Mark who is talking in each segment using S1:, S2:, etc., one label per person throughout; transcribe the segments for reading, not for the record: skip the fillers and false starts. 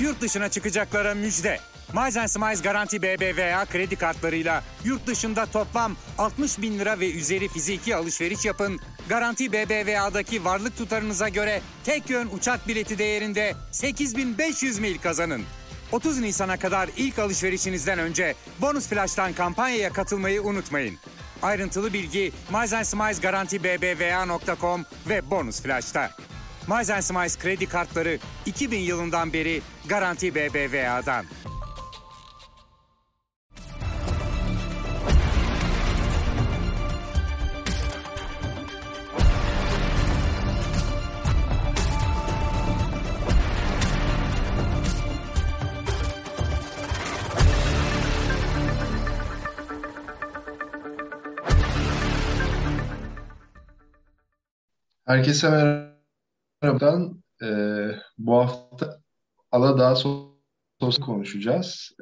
S1: Yurt dışına çıkacaklara müjde. Miles Smiles Garanti BBVA kredi kartlarıyla yurt dışında toplam 60 bin lira ve üzeri fiziki alışveriş yapın. Garanti BBVA'daki varlık tutarınıza göre tek yön uçak bileti değerinde 8.500 mil kazanın. 30 Nisan'a kadar ilk alışverişinizden önce Bonus Flash'tan kampanyaya katılmayı unutmayın. Ayrıntılı bilgi Miles Smiles Garanti BBVA.com ve Bonus Flash'ta. Miles Smiles kredi kartları 2000 yılından beri Garanti BBVA'dan.
S2: Herkese merhaba. Bu hafta Aladağ Sosyal konuşacağız.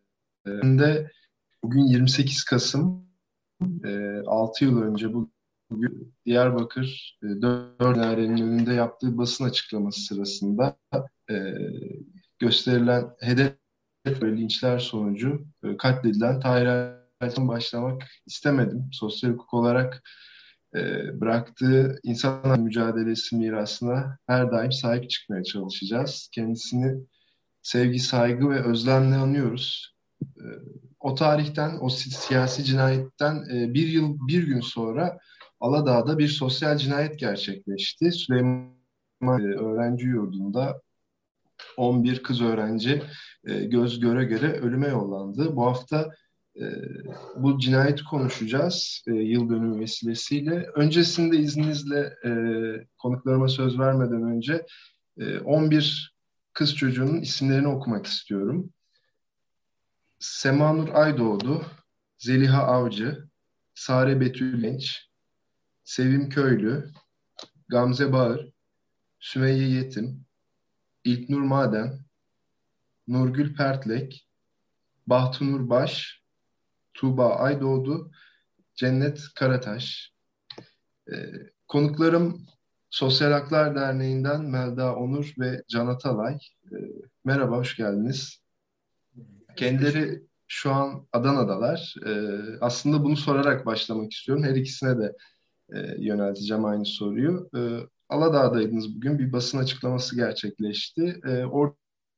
S2: Bugün 28 Kasım, 6 yıl önce bugün Diyarbakır Dört Minare'nin önünde yaptığı basın açıklaması sırasında gösterilen hedef ve linçler sonucu katledilen Tahir Elçi'den başlamak istemedim. Sosyal hukuk olarak bıraktığı insan mücadelesi mirasına her daim sahip çıkmaya çalışacağız. Kendisini sevgi, saygı ve özlemle anıyoruz. O tarihten, o siyasi cinayetten bir yıl bir gün sonra Aladağ'da bir sosyal cinayet gerçekleşti. Süleyman öğrenci yurdunda 11 kız öğrenci göz göre göre ölüme yollandı. Bu hafta bu cinayeti konuşacağız yıl dönümü vesilesiyle. Öncesinde izninizle konuklarıma söz vermeden önce 11 kız çocuğunun isimlerini okumak istiyorum. Semanur Aydoğdu, Zeliha Avcı, Sare Betül Genç, Sevim Köylü, Gamze Bağır, Sümeyye Yetim, İlknur Maden, Nurgül Pertlek, Bahtunur Baş, Tuğba Aydoğdu, Cennet Karataş. Konuklarım Sosyal Haklar Derneği'nden Melda Onur ve Can Atalay. Merhaba, hoş geldiniz. Kendileri şu an Adana'dalar. Aslında bunu sorarak başlamak istiyorum. Her ikisine de yönelteceğim aynı soruyu. Aladağ'daydınız bugün. Bir basın açıklaması gerçekleşti. Orada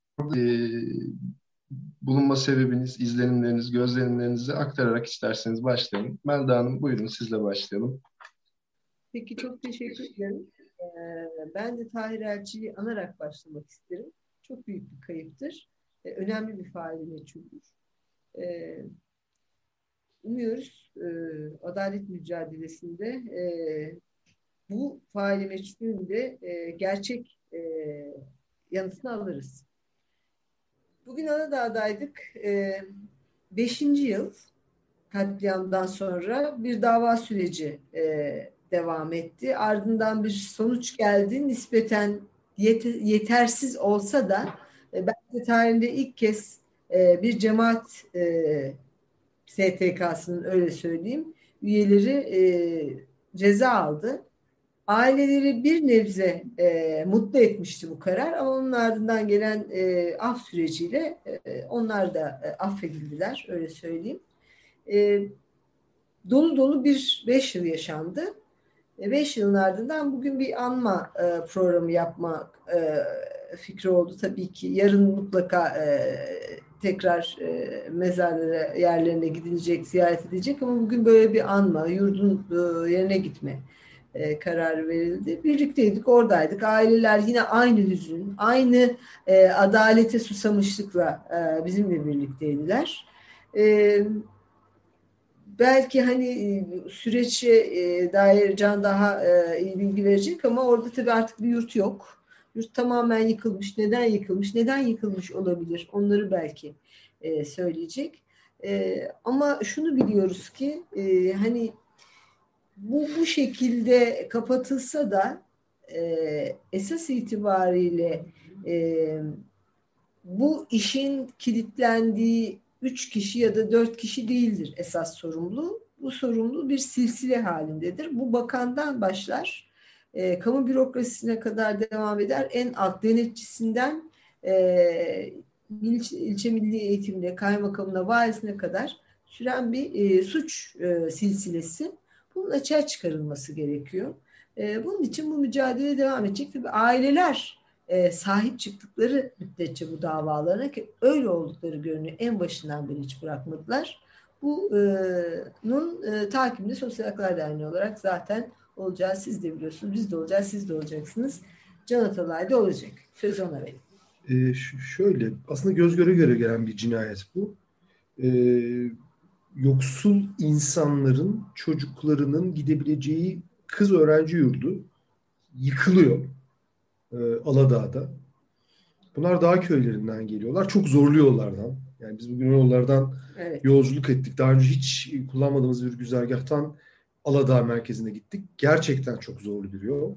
S2: bulunma sebebiniz, izlenimleriniz, gözlemlerinizi aktararak isterseniz başlayalım. Melda Hanım, buyurun sizle başlayalım.
S3: Peki, çok teşekkür ederim. Ben de Tahir Elçi'yi anarak başlamak isterim. Çok büyük bir kayıptır. Önemli bir faili meçhuldür. Umuyoruz adalet mücadelesinde bu faili meçhulün de gerçek yanıtını alırız. Bugün Aladağ'daydık. 5. yıl katliamdan sonra bir dava süreci devam etti. Ardından bir sonuç geldi. Nispeten yetersiz olsa da belki tarihinde ilk kez bir cemaat STK'sının, öyle söyleyeyim, üyeleri ceza aldı. Aileleri bir nebze mutlu etmişti bu karar, ama onun ardından gelen af süreciyle onlar da affedildiler, öyle söyleyeyim. Dolu dolu bir 5 yıl yaşandı. 5 yılın ardından bugün bir anma programı yapmak fikri oldu tabii ki. Yarın mutlaka tekrar mezarlara, yerlerine gidilecek, ziyaret edilecek, ama bugün böyle bir anma, yurdun yerine gitme kararı verildi. Birlikteydik, oradaydık. Aileler yine aynı hüzün, aynı adalete susamışlıkla bizimle birlikteydiler. Belki hani süreçe dair Can daha iyi bilgi verecek, ama orada tabii artık bir yurt yok. Yurt tamamen yıkılmış. Neden yıkılmış? Neden yıkılmış olabilir? Onları belki söyleyecek. Ama şunu biliyoruz ki hani bu şekilde kapatılsa da esas itibariyle bu işin kilitlendiği 3 kişi ya da 4 kişi değildir esas sorumlu. Bu sorumlu bir silsile halindedir. Bu bakandan başlar, kamu bürokrasisine kadar devam eder. En alt denetçisinden ilçe milli eğitimde kaymakamına, valisine kadar süren bir suç silsilesi. Bunun açığa çıkarılması gerekiyor. Bunun için bu mücadele devam edecek. Tabii aileler sahip çıktıkları müddetçe bu davalarına, ki öyle oldukları görünüyor. En başından beri hiç bırakmadılar. Bunun takibinde Sosyal Haklar Derneği olarak zaten olacağız. Siz de biliyorsunuz. Biz de olacağız. Siz de olacaksınız. Can Atalay da olacak. Sözü ona verin.
S4: Şöyle, aslında göz göre göre gelen bir cinayet bu. Yoksul insanların çocuklarının gidebileceği kız öğrenci yurdu yıkılıyor Aladağ'da. Bunlar dağ köylerinden geliyorlar. Çok zorlu yollardan. Yani biz bugün yollardan yolculuk ettik. Daha önce hiç kullanmadığımız bir güzergahtan Aladağ merkezine gittik. Gerçekten çok zorlu bir yol.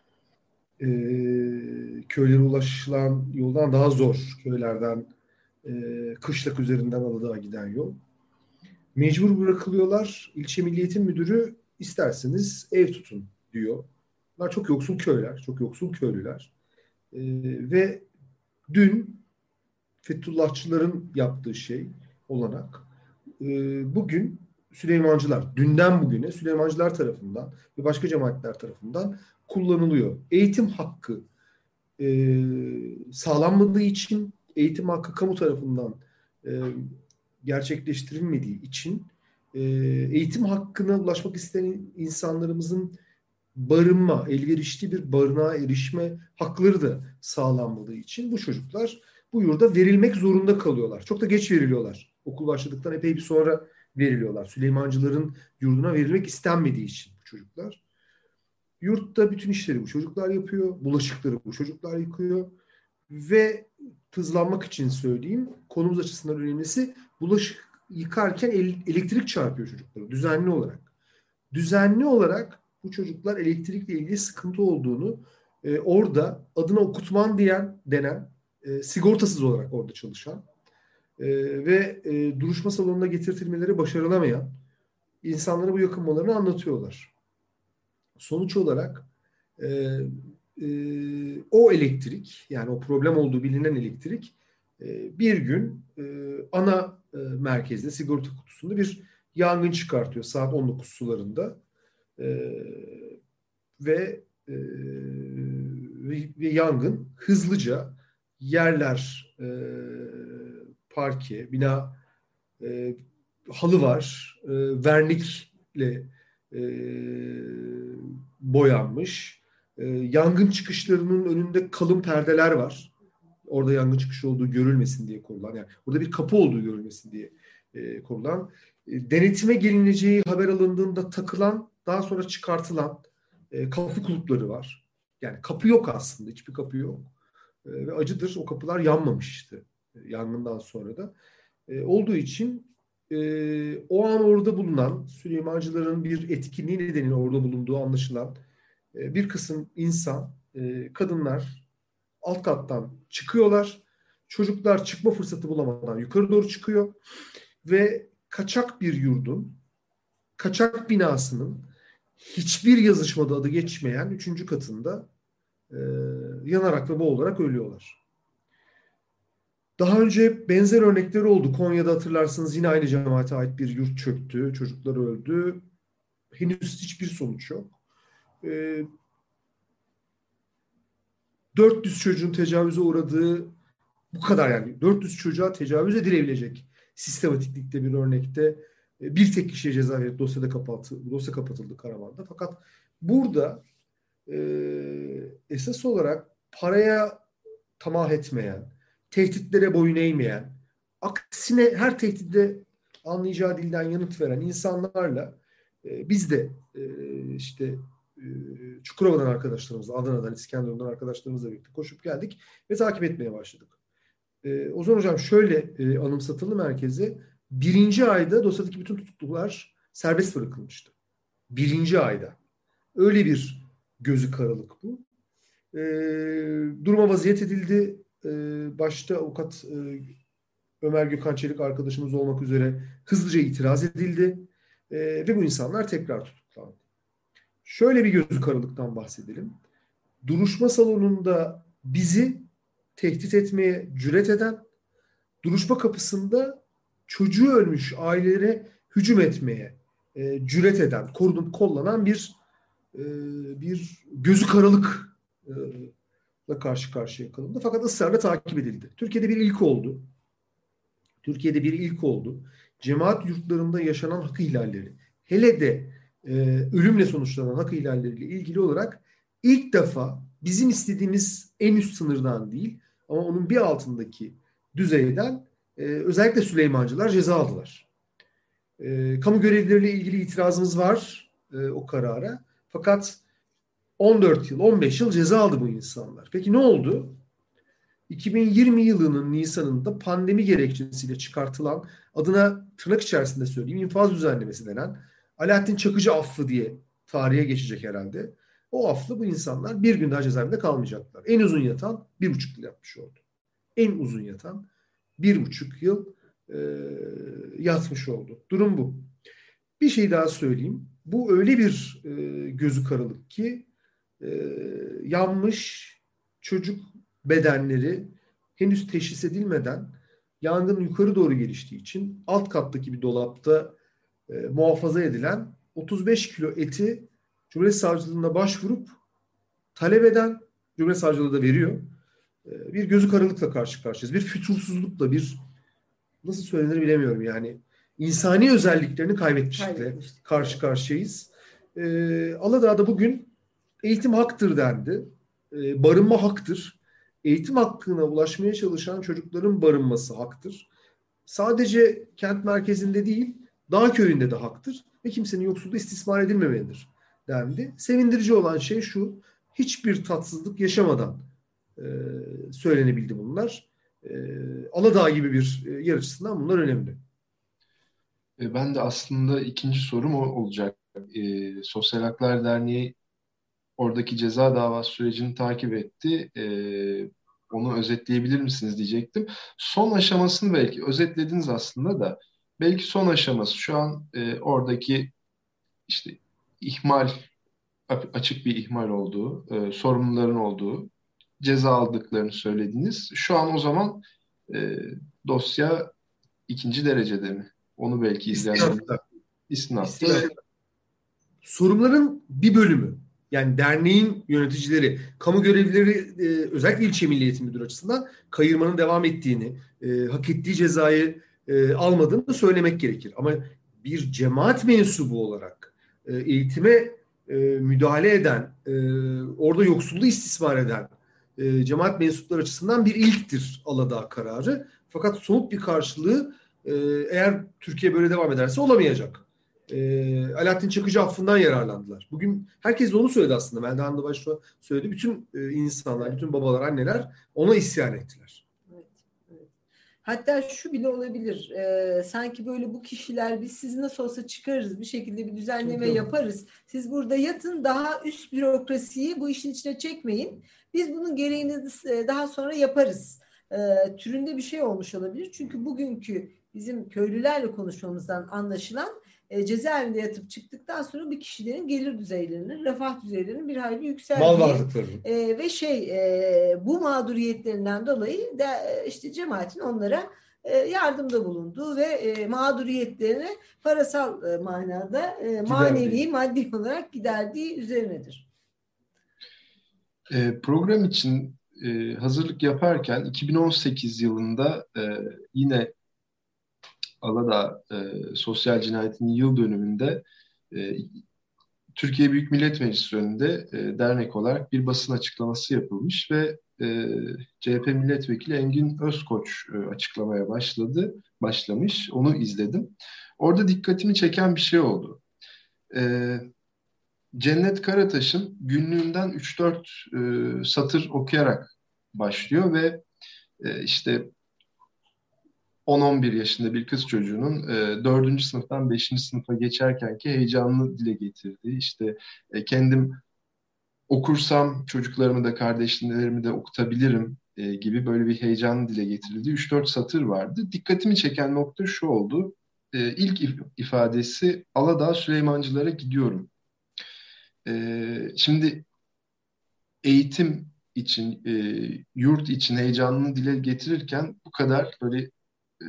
S4: Köylere ulaşılan yoldan daha zor. Köylerden kışlak üzerinden Aladağ'a giden yol. Mecbur bırakılıyorlar. İlçe Milli Eğitim Müdürü isterseniz ev tutun diyor. Bunlar çok yoksul köyler. Çok yoksul köylüler. Ve dün Fethullahçıların yaptığı şey olanak. Bugün Süleymancılar, dünden bugüne Süleymancılar tarafından ve başka cemaatler tarafından kullanılıyor. Eğitim hakkı sağlanmadığı için, eğitim hakkı kamu tarafından gerçekleştirilmediği için eğitim hakkına ulaşmak isteyen insanlarımızın barınma, elverişli bir barınağa erişme hakları da sağlanmadığı için bu çocuklar bu yurda verilmek zorunda kalıyorlar. Çok da geç veriliyorlar. Okul başladıktan epey bir sonra veriliyorlar. Süleymancıların yurduna verilmek istenmediği için bu çocuklar. Yurtta bütün işleri bu çocuklar yapıyor. Bulaşıkları bu çocuklar yıkıyor. Ve hızlanmak için söyleyeyim, konumuz açısından önemlisi, bulaşık yıkarken elektrik çarpıyor çocuklara düzenli olarak. Düzenli olarak bu çocuklar elektrikle ilgili sıkıntı olduğunu orada adına okutman denen sigortasız olarak orada çalışan ve duruşma salonuna getirtilmeleri başarılamayan insanlara bu yakınmalarını anlatıyorlar. Sonuç olarak o elektrik, yani o problem olduğu bilinen elektrik bir gün ana merkezde, sigorta kutusunda bir yangın çıkartıyor saat 19 sularında ve yangın hızlıca yerler, parke, bina, halı var, vernikle boyanmış. Yangın çıkışlarının önünde kalın perdeler var. Orada yangın çıkışı olduğu görülmesin diye korulan, yani burada bir kapı olduğu görülmesin diye korulan, denetime gelineceği haber alındığında takılan, daha sonra çıkartılan kapı kulpları var. Yani kapı yok aslında, hiçbir kapı yok. Ve acıdır, o kapılar yanmamıştı yangından sonra da. Olduğu için o an orada bulunan Süleymancıların bir etkinliği nedeniyle orada bulunduğu anlaşılan bir kısım insan, kadınlar alt kattan çıkıyorlar. Çocuklar çıkma fırsatı bulamadan yukarı doğru çıkıyor ve kaçak bir yurdun, kaçak binasının hiçbir yazışmada adı geçmeyen 3. katında yanarak ve boğularak ölüyorlar. Daha önce benzer örnekleri oldu. Konya'da hatırlarsınız yine aynı cemaate ait bir yurt çöktü. Çocuklar öldü. Henüz hiçbir sonuç yok. 400 çocuğun tecavüze uğradığı, bu kadar yani 400 çocuğa tecavüz edilebilecek sistematiklikte bir örnekte bir tek kişiye ceza verip dosya kapatıldı Karaman'da. Fakat burada esas olarak paraya tamah etmeyen, tehditlere boyun eğmeyen, aksine her tehditte anlayacağı dilden yanıt veren insanlarla biz de Çukurova'dan arkadaşlarımızla, Adana'dan, İskenderun'dan arkadaşlarımızla birlikte koşup geldik ve takip etmeye başladık. Ozan Hocam şöyle anımsatıldı merkeze. 1. ayda dosyadaki bütün tutuklular serbest bırakılmıştı. 1. ayda. Öyle bir gözü karalık bu. Duruma vaziyet edildi. Başta avukat Ömer Gökhan Çelik arkadaşımız olmak üzere hızlıca itiraz edildi. Ve bu insanlar tekrar tutuklandı. Şöyle bir gözü karalıktan bahsedelim. Duruşma salonunda bizi tehdit etmeye cüret eden, duruşma kapısında çocuğu ölmüş ailelere hücum etmeye cüret eden, korunup kollanan bir gözü karalıkla karşı karşıya kalındı. Fakat ısrarla takip edildi. Türkiye'de bir ilk oldu. Cemaat yurtlarında yaşanan hak ihlalleri, hele de ölümle sonuçlanan hak ihlalleriyle ilgili olarak ilk defa bizim istediğimiz en üst sınırdan değil ama onun bir altındaki düzeyden özellikle Süleymancılar ceza aldılar. Kamu görevlileriyle ilgili itirazımız var o karara. Fakat 14 yıl, 15 yıl ceza aldı bu insanlar. Peki ne oldu? 2020 yılının Nisan'ında pandemi gerekçesiyle çıkartılan, adına tırnak içerisinde söyleyeyim, infaz düzenlemesi denen Alaaddin Çakıcı affı diye tarihe geçecek herhalde. O afflı bu insanlar bir gün daha cezaevinde kalmayacaklar. En uzun yatan 1,5 yıl yapmış oldu. En uzun yatan 1,5 yıl yatmış oldu. Durum bu. Bir şey daha söyleyeyim. Bu öyle bir gözü karalık ki yanmış çocuk bedenleri henüz teşhis edilmeden yangın yukarı doğru geliştiği için alt kattaki bir dolapta muhafaza edilen 35 kilo eti Cumhuriyet Savcılığına başvurup talep eden, Cumhuriyet Savcılığı da veriyor. Bir gözü karalıkla karşı karşıyayız. Bir fütursuzlukla, bir nasıl söylenir bilemiyorum yani. İnsani özelliklerini kaybetmişlikle karşı karşıyayız. Aladağ'da bugün eğitim haktır dendi. Barınma haktır. Eğitim hakkına ulaşmaya çalışan çocukların barınması haktır. Sadece kent merkezinde değil, dağ köyünde de haktır. Ve kimsenin yoksulluğu istismar edilmemelidir dendi. Sevindirici olan şey şu, hiçbir tatsızlık yaşamadan söylenebildi bunlar. Aladağ gibi bir yer açısından bunlar önemli.
S2: Ben de aslında ikinci sorum o olacak. Sosyal Haklar Derneği oradaki ceza davası sürecini takip etti. Onu özetleyebilir misiniz diyecektim. Son aşamasını belki özetlediniz aslında da. Belki son aşaması şu an oradaki işte ihmal, açık bir ihmal olduğu, sorumluların olduğu, ceza aldıklarını söylediniz. Şu an o zaman dosya ikinci derecede mi? Onu belki izleyenler istinafta.
S4: Sorumluların bir bölümü, yani derneğin yöneticileri, kamu görevlileri, özellikle ilçe Milli Eğitim Müdürü açısından kayırmanın devam ettiğini, hak ettiği cezayı almadığını söylemek gerekir. Ama bir cemaat mensubu olarak eğitime müdahale eden, orada yoksulluğu istismar eden cemaat mensupları açısından bir ilktir Aladağ kararı. Fakat somut bir karşılığı eğer Türkiye böyle devam ederse olamayacak. Alaaddin Çakıcı affından yararlandılar. Bugün herkes de onu söyledi aslında. Melda Hanım da başta söyledi. Bütün insanlar, bütün babalar, anneler ona isyan ettiler.
S3: Evet, evet. Hatta şu bile olabilir. Sanki böyle bu kişiler biz sizi nasıl olsa çıkarırız. Bir şekilde bir düzenleme yaparız. Siz burada yatın, daha üst bürokrasiyi bu işin içine çekmeyin. Biz bunun gereğini daha sonra yaparız. Türünde bir şey olmuş olabilir. Çünkü bugünkü bizim köylülerle konuşmamızdan anlaşılan cezaevinde yatıp çıktıktan sonra bir kişilerin gelir düzeylerinin, refah düzeylerinin bir hayli yükseldiği
S4: mal varlıklarının
S3: ve bu mağduriyetlerinden dolayı da işte cemaatin onlara yardımda bulunduğu ve mağduriyetlerini parasal manada manevi, maddi olarak giderdiği üzerinedir.
S2: Program için hazırlık yaparken 2018 yılında yine Aladağ sosyal cinayetinin yıl dönümünde Türkiye Büyük Millet Meclisi önünde dernek olarak bir basın açıklaması yapılmış ve CHP Milletvekili Engin Özkoç açıklamaya başlamış. Onu izledim. Orada dikkatimi çeken bir şey oldu. Cennet Karataş'ın günlüğünden 3-4 satır okuyarak başlıyor ve işte 10-11 yaşında bir kız çocuğunun 4. sınıftan 5. sınıfa geçerkenki heyecanını dile getirdi. İşte kendim okursam çocuklarımı da kardeşlerimi de okutabilirim gibi böyle bir heyecanı dile getirildi. 3-4 satır vardı. Dikkatimi çeken nokta şu oldu. İlk ifadesi Aladağ Süleymancılara gidiyorum. Şimdi eğitim için, yurt için heyecanını dile getirirken bu kadar böyle e,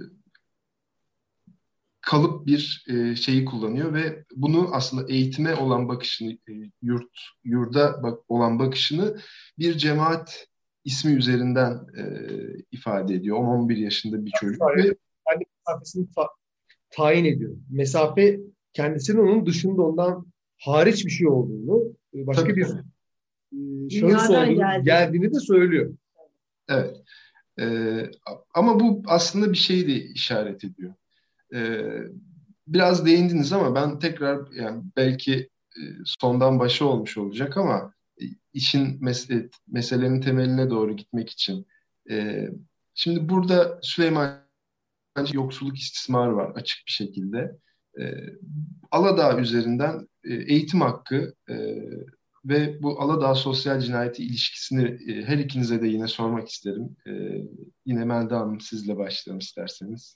S2: kalıp bir şeyi kullanıyor ve bunu aslında eğitime olan bakışını, yurda olan bakışını bir cemaat ismi üzerinden ifade ediyor. 10-11 yaşında bir çocuk ve
S4: kendi mesafesini tayin ediyor. Mesafe kendisinin onun dışında, ondan hariç bir şey olduğunu, başka
S2: tabii,
S4: bir
S2: tabii.
S4: şahıs
S3: Dünyadan
S4: olduğunu, geldiğini de söylüyor.
S2: Evet. Ama bu aslında bir şeyi de işaret ediyor. Ee, Biraz değindiniz ama ben tekrar, yani belki sondan başa olmuş olacak ama işin meselenin temeline doğru gitmek için. E, Şimdi burada Süleyman, yoksulluk istismarı var açık bir şekilde. E, Aladağ üzerinden eğitim hakkı ve bu Aladağ sosyal cinayeti ilişkisini her ikinize de yine sormak isterim. Yine Melda Hanım, sizle başlayalım isterseniz.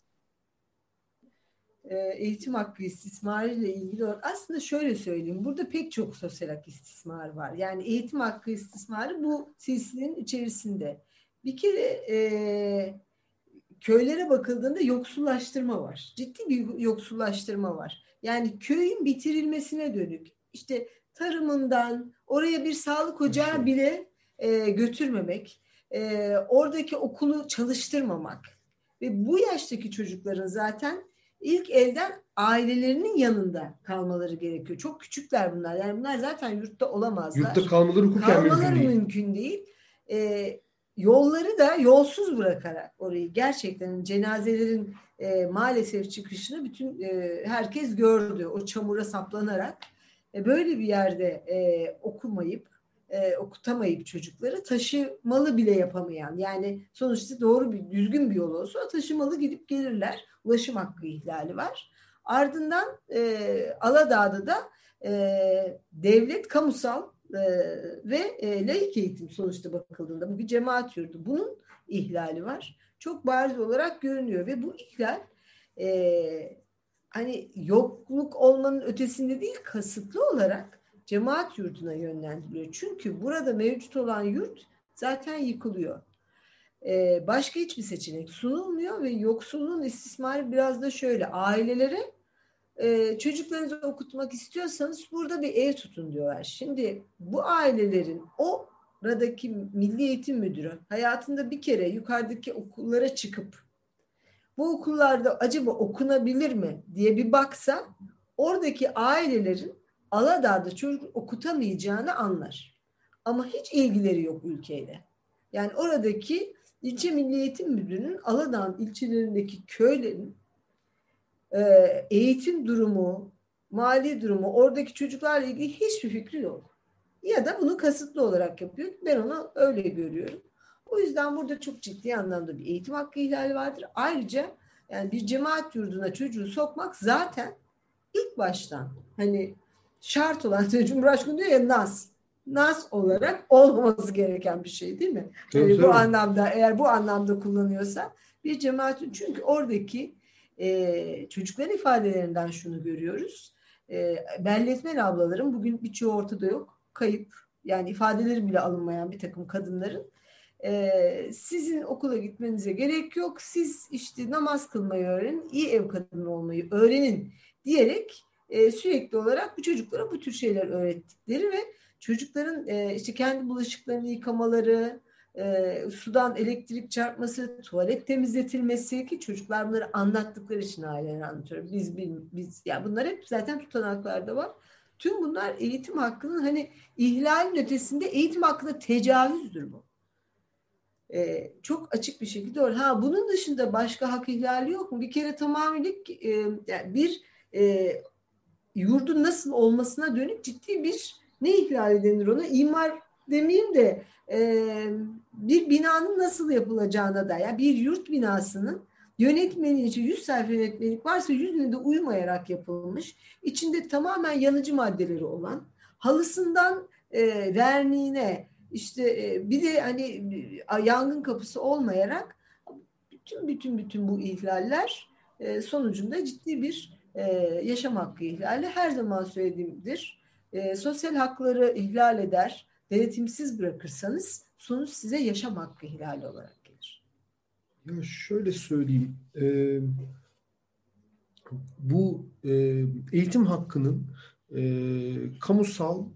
S3: Eğitim hakkı istismarı ile ilgili olarak aslında şöyle söyleyeyim. Burada pek çok sosyal hak istismarı var. Yani eğitim hakkı istismarı bu silsilenin içerisinde. Bir kere köylere bakıldığında yoksullaştırma var. Ciddi bir yoksullaştırma var. Yani köyün bitirilmesine dönük. İşte tarımından oraya bir sağlık ocağı bile götürmemek, oradaki okulu çalıştırmamak ve bu yaştaki çocukların zaten ilk elden ailelerinin yanında kalmaları gerekiyor. Çok küçükler bunlar. Yani bunlar zaten yurtta olamazlar.
S4: Yurtta kalmaları hukuken
S3: mümkün değil. Yolları da yolsuz bırakarak orayı, gerçekten cenazelerin maalesef çıkışını bütün herkes gördü. O çamura saplanarak böyle bir yerde okutamayıp çocukları taşımalı bile yapamayan, yani sonuçta doğru bir düzgün bir yol olsa taşımalı gidip gelirler. Ulaşım hakkı ihlali var. Ardından Aladağ'da da devlet kamusal ve laik eğitim sonuçta bakıldığında bu bir cemaat yurdu. Bunun ihlali var. Çok bariz olarak görünüyor ve bu ihlal hani yokluk olmanın ötesinde değil, kasıtlı olarak cemaat yurduna yönlendiriliyor. Çünkü burada mevcut olan yurt zaten yıkılıyor. Başka hiçbir seçenek sunulmuyor ve yoksulluğun istismarı biraz da şöyle: ailelere çocuklarınızı okutmak istiyorsanız burada bir ev tutun diyorlar. Şimdi bu ailelerin oradaki Milli Eğitim Müdürü hayatında bir kere yukarıdaki okullara çıkıp bu okullarda acaba okunabilir mi diye bir baksa, oradaki ailelerin Aladağ'da çocuk okutamayacağını anlar. Ama hiç ilgileri yok ülkeyle. Yani oradaki ilçe Milli Eğitim Müdürü'nün Aladağ ilçelerindeki köylerin eğitim durumu, mali durumu, oradaki çocuklarla ilgili hiçbir fikri yok. Ya da bunu kasıtlı olarak yapıyor. Ben onu öyle görüyorum. O yüzden burada çok ciddi anlamda bir eğitim hakkı ihlali vardır. Ayrıca yani bir cemaat yurduna çocuğu sokmak zaten ilk baştan hani şart olan, Cumhurbaşkanı diyor ya, nas olarak olmaması gereken bir şey değil mi? Yani bu anlamda, eğer bu anlamda kullanıyorsa bir cemaat, çünkü oradaki çocukların ifadelerinden şunu görüyoruz. Belletmeli ablaların, bugün birçoğu ortada yok, kayıp, yani ifadeleri bile alınmayan bir takım kadınların sizin okula gitmenize gerek yok, siz işte namaz kılmayı öğrenin, iyi ev kadını olmayı öğrenin diyerek sürekli olarak bu çocuklara bu tür şeyler öğrettikleri ve çocukların işte kendi bulaşıklarını yıkamaları, sudan elektrik çarpması, tuvalet temizletilmesi, ki çocuklar bunları anlattıkları için ailelerine anlatıyor. Biz ya bunlar hep zaten tutanaklarda var. Tüm bunlar eğitim hakkının hani ihlalin ötesinde eğitim hakkında tecavüzdür bu. Çok açık bir şekilde öyle. Bunun dışında başka hak ihlali yok mu? Bir kere tamamıyla yani bir yurdun nasıl olmasına dönük ciddi bir, ne ihlali denir ona? İmar demeyeyim de bir binanın nasıl yapılacağına da, yani bir yurt binasının yönetmeliği için 100 sayfa yönetmelik varsa 100'üne de uymayarak yapılmış, içinde tamamen yanıcı maddeleri olan, halısından verniğine, işte bir de hani yangın kapısı olmayarak bütün bu ihlaller sonucunda ciddi bir yaşam hakkı ihlali. Her zaman söylediğimdir. Sosyal hakları ihlal eder, denetimsiz bırakırsanız sonuç size yaşam hakkı ihlali olarak gelir.
S4: Ya şöyle söyleyeyim. Bu eğitim hakkının kamusal,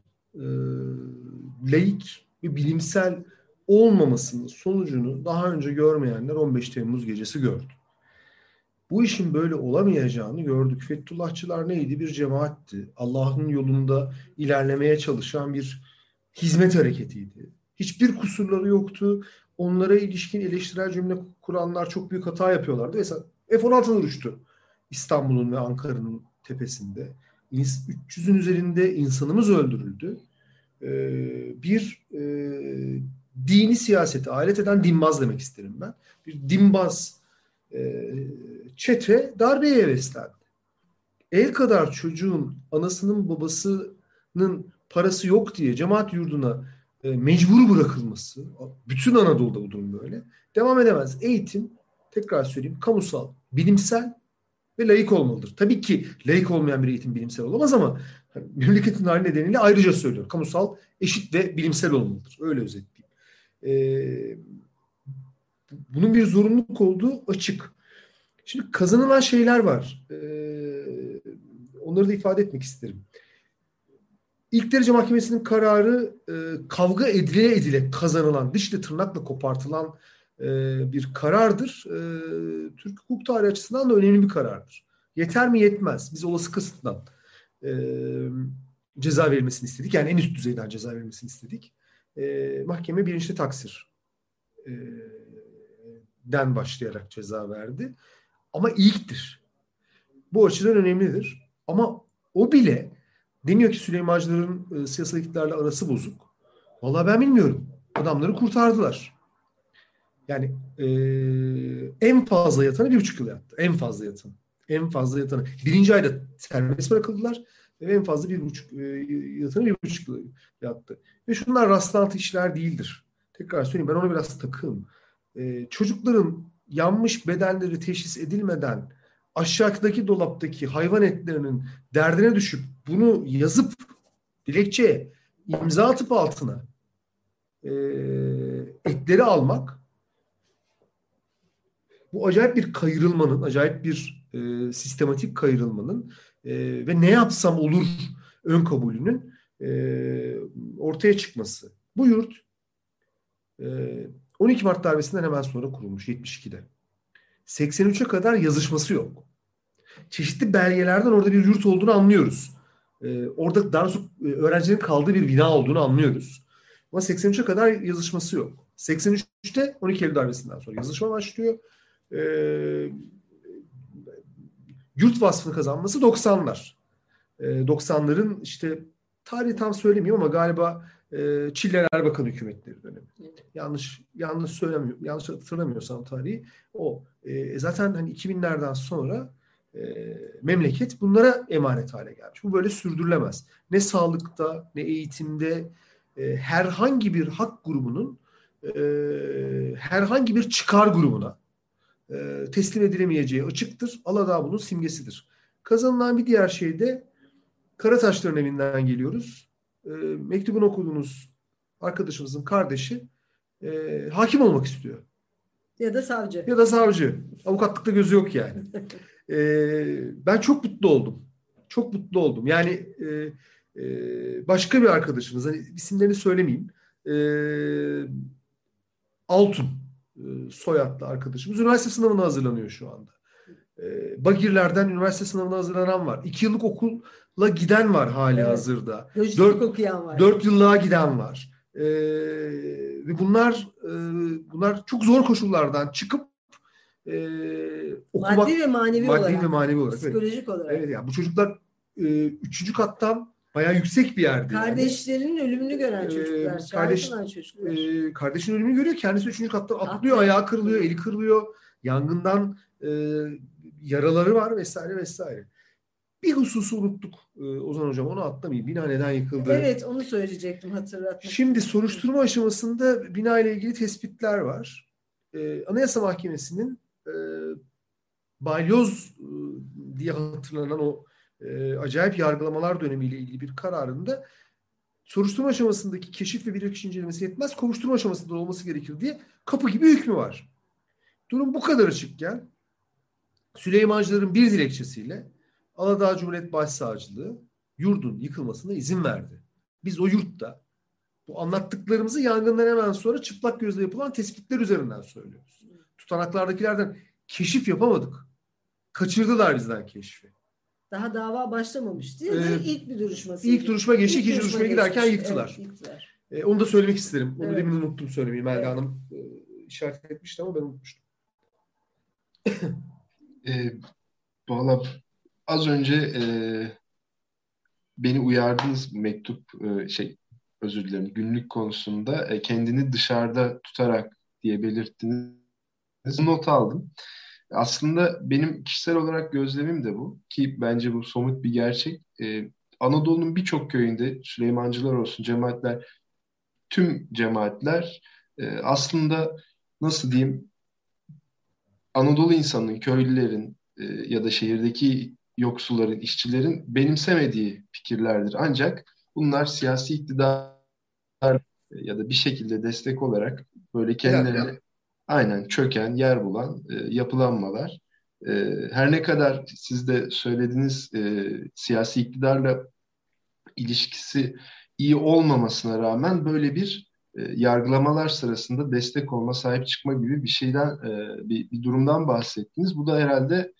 S4: laik ve bilimsel olmamasının sonucunu daha önce görmeyenler 15 Temmuz gecesi gördü. Bu işin böyle olamayacağını gördük. Fethullahçılar neydi? Bir cemaatti. Allah'ın yolunda ilerlemeye çalışan bir hizmet hareketiydi. Hiçbir kusurları yoktu. Onlara ilişkin eleştirel cümle kuranlar çok büyük hata yapıyorlardı. Mesela F-16'lar uçtu İstanbul'un ve Ankara'nın tepesinde. 300'ün üzerinde insanımız öldürüldü. Bir dini siyasete alet eden dinbaz demek isterim ben. Bir dinbaz çete darbeye heveslendi. El kadar çocuğun anasının babasının parası yok diye cemaat yurduna mecbur bırakılması, bütün Anadolu'da bu durum böyle, devam edemez. Eğitim, tekrar söyleyeyim, kamusal, bilimsel ve laik olmalıdır. Tabii ki laik olmayan bir eğitim bilimsel olamaz ama memleketin hali nedeniyle ayrıca söylüyorum. Kamusal, eşit ve bilimsel olmalıdır. Öyle özetleyeyim. Bunun bir zorunluluk olduğu açık. Şimdi kazanılan şeyler var. Onları da ifade etmek isterim. İlk derece mahkemesinin kararı kavga edile edile kazanılan, dişle tırnakla kopartılan bir karardır. Türk hukuk tarihi açısından da önemli bir karardır. Yeter mi? Yetmez. Biz olası kasıttan ceza verilmesini istedik. Yani en üst düzeyden ceza verilmesini istedik. Mahkeme bilinçli taksir den başlayarak ceza verdi. Ama ilktir. Bu açıdan önemlidir. Ama o bile deniyor ki Süleymancıların siyasal iktidarla arası bozuk. Vallahi ben bilmiyorum. Adamları kurtardılar. Yani en fazla yatanı 1,5 yıl yattı. En fazla yatanı. En fazla yatanı. 1. ayda serbest bırakıldılar. Ve en fazla 1,5 yatanı 1,5 yıl yattı. Ve şunlar rastlantı işler değildir. Tekrar söyleyeyim, ben ona biraz takığım. Çocukların yanmış bedenleri teşhis edilmeden aşağıdaki dolaptaki hayvan etlerinin derdine düşüp bunu yazıp dilekçeye imza atıp altına etleri almak, bu acayip bir kayırılmanın, acayip bir sistematik kayırılmanın ve ne yapsam olur ön kabulünün ortaya çıkması. Bu yurt 12 Mart darbesinden hemen sonra kurulmuş 72'de. 83'e kadar yazışması yok. Çeşitli belgelerden orada bir yurt olduğunu anlıyoruz. Orada daha doğrusu öğrencilerin kaldığı bir bina olduğunu anlıyoruz. Ama 83'e kadar yazışması yok. 83'te 12 Eylül darbesinden sonra yazışma başlıyor. Yurt vasfını kazanması 90'lar. 90'ların işte tarihi tam söylemiyorum ama galiba Çiller Erbakan hükümetleri dönemi. Yanlış söylemiyorum. Yanlış hatırlamıyorsam tarihi o. Zaten hani 2000'lerden sonra memleket bunlara emanet hale gelmiş. Bu böyle sürdürülemez. Ne sağlıkta, ne eğitimde herhangi bir hak grubunun herhangi bir çıkar grubuna teslim edilemeyeceği açıktır. Aladağ bunun simgesidir. Kazanılan bir diğer şey de Karataşların evinden geliyoruz. Mektubunu okuduğunuz arkadaşımızın kardeşi hakim olmak istiyor.
S3: Ya da savcı.
S4: Ya da savcı. Avukatlıkta gözü yok yani. Ben çok mutlu oldum. Çok mutlu oldum. Yani başka bir arkadaşımız, hani isimlerini söylemeyeyim, Altun soyadlı arkadaşımız üniversite sınavına hazırlanıyor şu anda. Bagirlerden üniversite sınavına hazırlanan var. 2 yıllık okula giden var hali hazırda. 4 yıllığa giden var. Ve bunlar çok zor koşullardan çıkıp okumak,
S3: maddi ve manevi olarak.
S4: Psikolojik olarak. Evet, yani bu çocuklar 3. kattan bayağı yüksek bir yerde.
S3: Kardeşlerinin ölümünü gören çocuklar.
S4: Kardeşinin ölümünü görüyor. Kendisi 3. kattan atlıyor. Ayağı kırılıyor, eli kırılıyor. Yangından yaraları var vesaire vesaire. Bir hususu unuttuk Ozan Hocam. Onu atlamayayım. Bina neden yıkıldı?
S3: Evet, onu söyleyecektim, hatırlatmak.
S4: Şimdi soruşturma aşamasında bina ile ilgili tespitler var. Anayasa Mahkemesi'nin balyoz diye hatırlanan o acayip yargılamalar dönemiyle ilgili bir kararında soruşturma aşamasındaki keşif ve bilirkişi incelemesi yetmez, kovuşturma aşamasında olması gerekir diye kapı gibi hükmü var. Durum bu kadar açıkken Süleymancıların bir dilekçesiyle Aladağ Cumhuriyet Başsavcılığı yurdun yıkılmasına izin verdi. Biz o yurtta bu anlattıklarımızı yangından hemen sonra çıplak gözle yapılan tespitler üzerinden söylüyoruz. Tutanaklardakilerden keşif yapamadık. Kaçırdılar bizden keşfi.
S3: Daha dava başlamamıştı. İlk bir duruşması.
S4: İlk duruşma geçti, ikinci duruşmaya giderken
S3: geçmiş.
S4: yıktılar.
S3: Evet, yıktılar.
S4: Onu da söylemek isterim. Onu
S3: Evet.
S4: demin unuttum söylemeyi. Melda
S3: Evet.
S4: Hanım işaret etmişti ama ben unutmuştum.
S2: Valla az önce beni uyardınız mektup özür dilerim günlük konusunda kendini dışarıda tutarak diye belirttiniz. Not aldım. Aslında benim kişisel olarak gözlemim de bu ki bence bu somut bir gerçek. Anadolu'nun birçok köyünde Süleymancılar olsun, cemaatler, tüm cemaatler aslında nasıl diyeyim Anadolu insanının, köylülerin ya da şehirdeki yoksulların, işçilerin benimsemediği fikirlerdir. Ancak bunlar siyasi iktidar ya da bir şekilde destek olarak böyle kendilerine aynen çöken, yer bulan yapılanmalar. Her ne kadar siz de söylediğiniz siyasi iktidarla ilişkisi iyi olmamasına rağmen böyle bir yargılamalar sırasında destek olma, sahip çıkma gibi bir şeyden, bir durumdan bahsettiniz. Bu da herhalde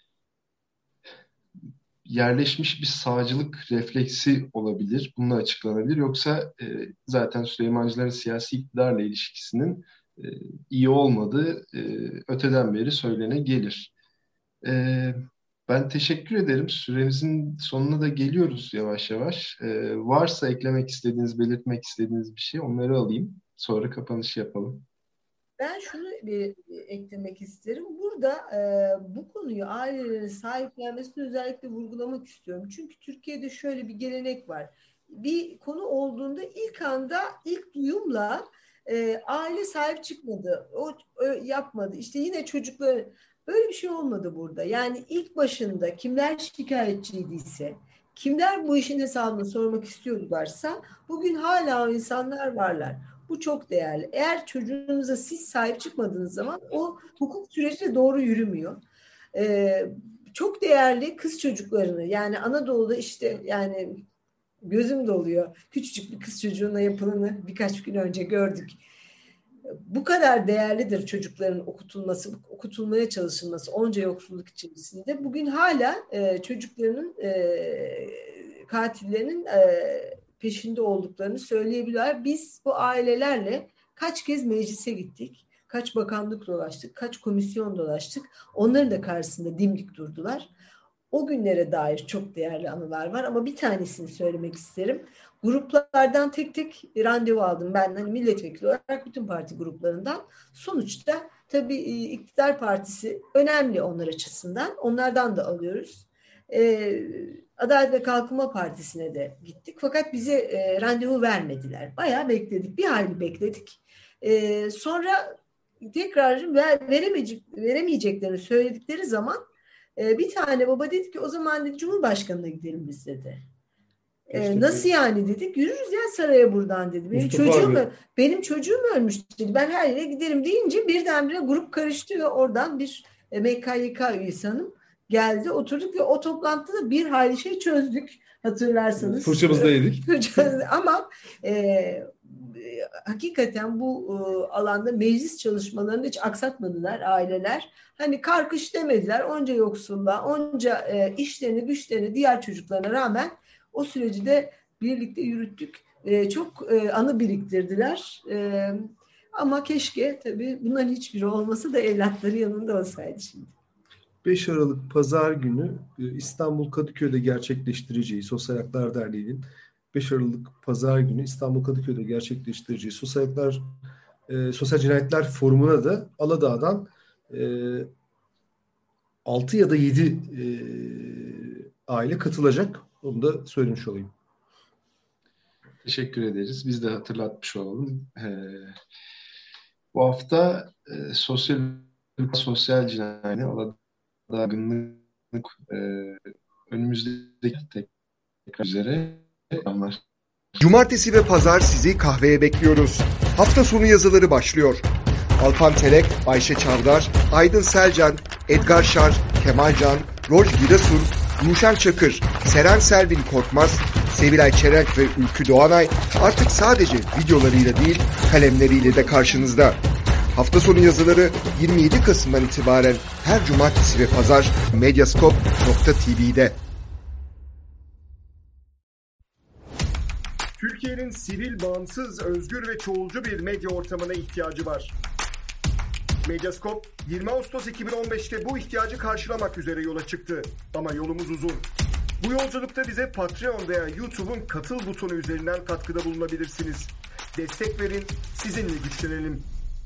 S2: yerleşmiş bir sağcılık refleksi olabilir. Bununla açıklanabilir. Yoksa zaten Süleymancıların siyasi iktidarla ilişkisinin iyi olmadığı öteden beri söylene gelir. E, Ben teşekkür ederim. Süremizin sonuna da geliyoruz yavaş yavaş. Varsa eklemek istediğiniz, belirtmek istediğiniz bir şey onları alayım. Sonra kapanış yapalım.
S3: Ben şunu bir eklemek isterim. Burada bu konuyu ailelerin sahiplenmesini özellikle vurgulamak istiyorum. Çünkü Türkiye'de şöyle bir gelenek var. Bir konu olduğunda ilk anda, ilk duyumla aile sahip çıkmadı, o yapmadı. İşte yine çocuklar böyle bir şey olmadı burada. Yani ilk başında kimler şikayetçiydiyse, kimler bu işin hesabını sormak istiyorlarsa bugün hala o insanlar varlar. Bu çok değerli. Eğer çocuğunuza siz sahip çıkmadığınız zaman o hukuk süreci de doğru yürümüyor. Çok değerli kız çocuklarını yani Anadolu'da işte yani gözüm doluyor. Küçücük bir kız çocuğuna yapılanı birkaç gün önce gördük. Bu kadar değerlidir çocukların okutulması, okutulmaya çalışılması onca yoksulluk içerisinde. Bugün hala çocukların katillerinin peşinde olduklarını söyleyebiliyorlar. Biz bu ailelerle kaç kez meclise gittik, kaç bakanlık dolaştık, kaç komisyon dolaştık. Onların da karşısında dimdik durdular. O günlere dair çok değerli anılar var ama bir tanesini söylemek isterim. Gruplardan tek tek randevu aldım. Ben hani milletvekili olarak bütün parti gruplarından. Sonuçta tabii iktidar partisi önemli onlar açısından. Onlardan da alıyoruz. Adalet ve Kalkınma Partisi'ne de gittik. Fakat bize randevu vermediler. Bayağı bekledik. Bir hayli bekledik. Sonra tekrar veremeyeceklerini söyledikleri zaman bir tane baba dedi ki o zaman dedi Cumhurbaşkanı'na gidelim biz dedi. Nasıl yani dedik. Yürürüz ya saraya buradan dedi. Benim çocuğum ölmüş dedi. Ben her yere giderim deyince birdenbire grup karıştı ve oradan bir MKYK üyesi hanım geldi. Oturduk ve o toplantıda bir hayli şey çözdük. Hatırlarsanız.
S4: Fırçamızı da yedik.
S3: Ama hakikaten bu alanda meclis çalışmalarını hiç aksatmadılar aileler. Hani karkış demediler. Onca yoksulluğa, onca işlerini, güçlerini diğer çocuklarına rağmen o süreci de birlikte yürüttük. Çok anı biriktirdiler. Ama keşke tabii bunların hiçbiri olmasa da evlatları yanında olsaydı şimdi.
S4: 5 Aralık Pazar günü İstanbul Kadıköy'de gerçekleştireceği Sosyal Haklar Derneği'nin 5 Aralık Pazar günü İstanbul Kadıköy'de gerçekleştireceği Sosyal Cinayetler Forumu'na da Aladağ'dan 6 ya da 7 aile katılacak. Onu da söylemiş olayım.
S2: Teşekkür ederiz. Biz de hatırlatmış olalım. Bu hafta sosyal cinayeti Aladağ günlük önümüzdeki tekrar üzere anlaştık.
S5: Cumartesi ve pazar sizi kahveye bekliyoruz. Hafta sonu yazıları başlıyor. Alpan Telek, Ayşe Çavdar, Aydın Selcan, Edgar Şar, Kemal Can, Roj Giresun, Ruşen Çakır, Seren Selvin Korkmaz, Sevilay Çelenk ve Ülkü Doğanay artık sadece videolarıyla değil kalemleriyle de karşınızda. Hafta sonu yazıları 27 Kasım'dan itibaren her cumartesi ve pazar Medyascope.tv'de.
S6: Türkiye'nin sivil, bağımsız, özgür ve çoğulcu bir medya ortamına ihtiyacı var. Medyascope 20 Ağustos 2015'te bu ihtiyacı karşılamak üzere yola çıktı. Ama yolumuz uzun. Bu yolculukta bize Patreon veya YouTube'un katıl butonu üzerinden katkıda bulunabilirsiniz. Destek verin, sizinle güçlenelim.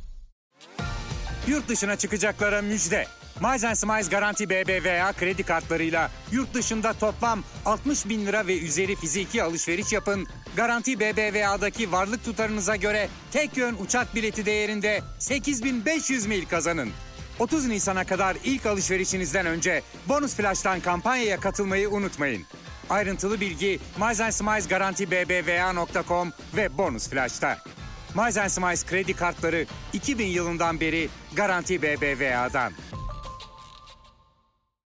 S1: Yurt dışına çıkacaklara müjde. Miles & Smiles Garanti BBVA kredi kartlarıyla yurt dışında toplam 60 bin lira ve üzeri fiziki alışveriş yapın. Garanti BBVA'daki varlık tutarınıza göre tek yön uçak bileti değerinde 8.500 mil kazanın. 30 Nisan'a kadar ilk alışverişinizden önce Bonus Flash'tan kampanyaya katılmayı unutmayın. Ayrıntılı bilgi Miles & Smiles Garanti BBVA.com ve Bonus Flash'ta. Miles & Smiles kredi kartları 2000 yılından beri Garanti BBVA'dan.